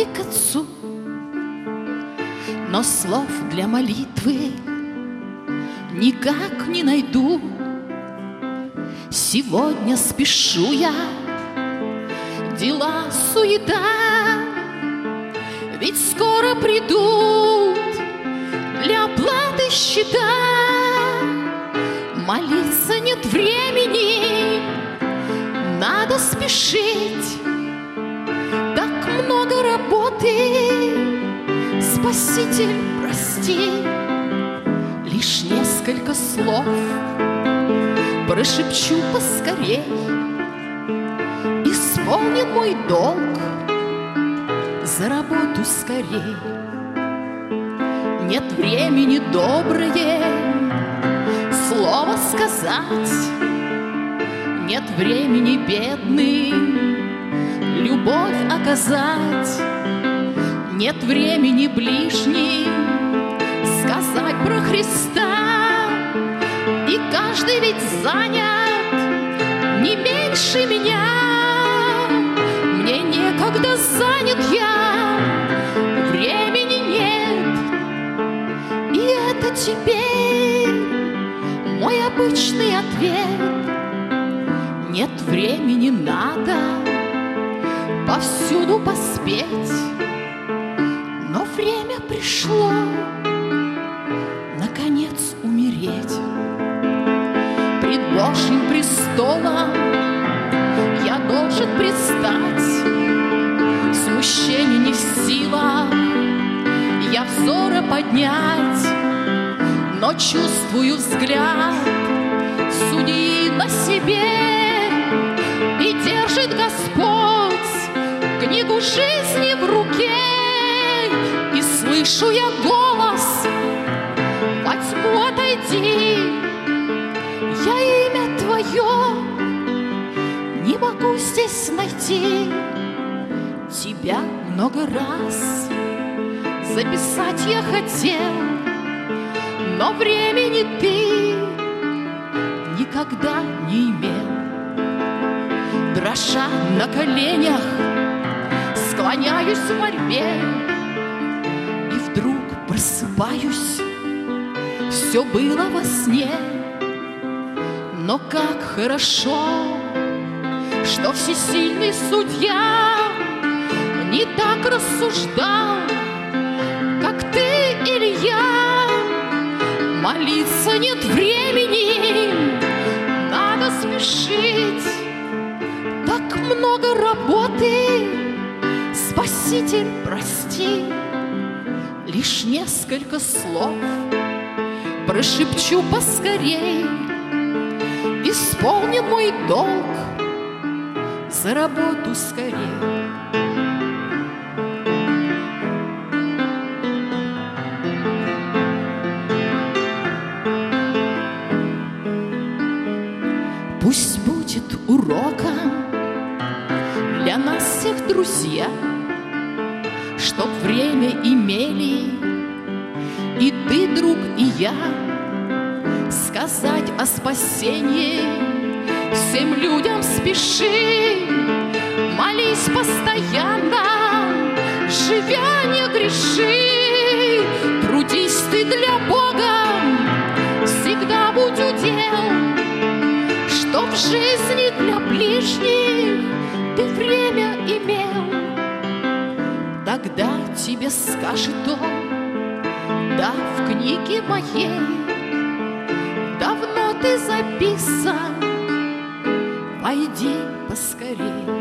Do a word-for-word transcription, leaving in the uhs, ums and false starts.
к Отцу, но слов для молитвы никак не найду. Сегодня спешу я, дела суета, ведь скоро придут для оплаты счета. Молиться нет времени, надо спешить. Так много работы, Спаситель, прости. Лишь несколько слов прошепчу поскорей. Исполнен мой долг, за работу скорей. Нет времени доброе слово сказать, нет времени бедный любовь оказать, нет времени ближний сказать про Христа. И каждый ведь занят не меньше меня. Мне некогда, занят я, времени нет. И это теперь мой обычный ответ. Нет времени, надо повсюду поспеть. Но время пришло наконец умереть. Пред Божьим престолом я должен предстать. Смущение не в силах я взора поднять, но чувствую взгляд судьи на себе. И держит Господь книгу жизни в руке. И слышу я голос: во тьму отойди. Я имя Твое не могу здесь найти. Тебя много раз записать я хотел, но времени ты никогда не имел. Дрожа на коленях, склоняюсь в мольбе, и вдруг просыпаюсь. Все было во сне, но как хорошо, что всесильный судья не так рассуждал, как ты или я. Молиться нет времени, надо спешить. Так много работы, Спаситель, прости. Лишь несколько слов прошепчу поскорей. Исполнен мой долг, за работу скорей. Пусть будет уроком для нас всех, друзья, чтоб время имели и ты, друг, и я, сказать о спасении всем людям спеши. Молись постоянно, живя не греши. Трудись ты для Бога, всегда будь удел, чтоб в жизни для ближних ты время имел. Тогда тебе скажет он: да, в книге моей давно ты записан, пойди поскорей.